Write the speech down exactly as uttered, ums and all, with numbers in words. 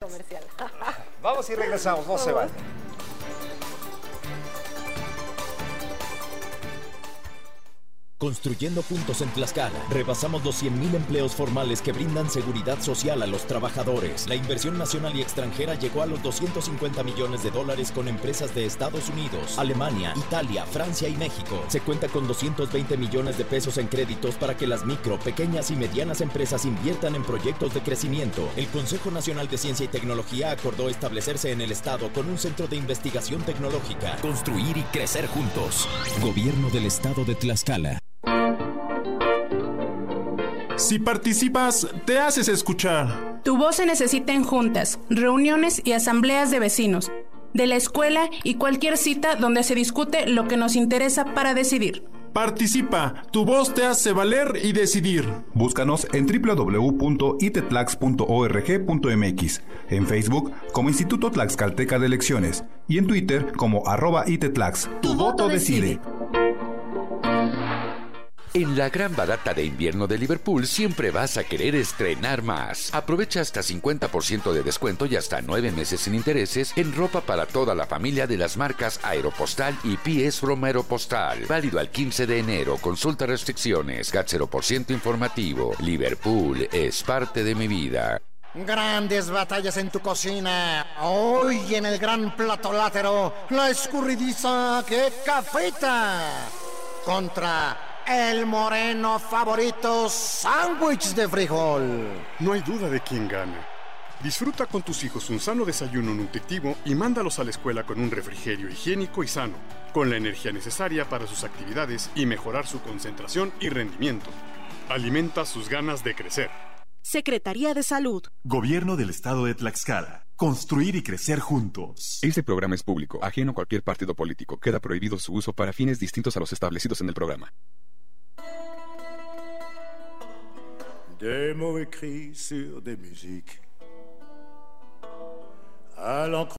comercial. Vamos y regresamos, no se vayan. Construyendo juntos en Tlaxcala, rebasamos los cien mil empleos formales que brindan seguridad social a los trabajadores. La inversión nacional y extranjera llegó a los doscientos cincuenta millones de dólares con empresas de Estados Unidos, Alemania, Italia, Francia y México. Se cuenta con doscientos veinte millones de pesos en créditos para que las micro, pequeñas y medianas empresas inviertan en proyectos de crecimiento. El Consejo Nacional de Ciencia y Tecnología acordó establecerse en el estado con un centro de investigación tecnológica. Construir y crecer juntos. Gobierno del Estado de Tlaxcala. Si participas, te haces escuchar. Tu voz se necesita en juntas, reuniones y asambleas de vecinos, de la escuela y cualquier cita donde se discute lo que nos interesa para decidir. Participa, tu voz te hace valer y decidir. Búscanos en doble u doble u doble u punto i t tlax punto org punto m x, en Facebook como Instituto Tlaxcalteca de Elecciones y en Twitter como arroba itetlax. Tu, tu voto decide. decide. En la gran barata de invierno de Liverpool siempre vas a querer estrenar más. Aprovecha hasta cincuenta por ciento de descuento y hasta nueve meses sin intereses en ropa para toda la familia de las marcas Aeropostal y P S from Aeropostal. Válido al quince de enero. Consulta restricciones. G A T cero por ciento informativo. Liverpool es parte de mi vida. Grandes batallas en tu cocina. Hoy en el gran plato látero, la escurridiza que cafeta contra el moreno favorito sándwich de frijol. No hay duda de quién gana. Disfruta con tus hijos un sano desayuno nutritivo y mándalos a la escuela con un refrigerio higiénico y sano, con la energía necesaria para sus actividades y mejorar su concentración y rendimiento. Alimenta sus ganas de crecer. Secretaría de Salud. Gobierno del Estado de Tlaxcala. Construir y crecer juntos. Este programa es público, ajeno a cualquier partido político. Queda prohibido su uso para fines distintos a los establecidos en el programa. Des mots écrits sur des musiques à l'encre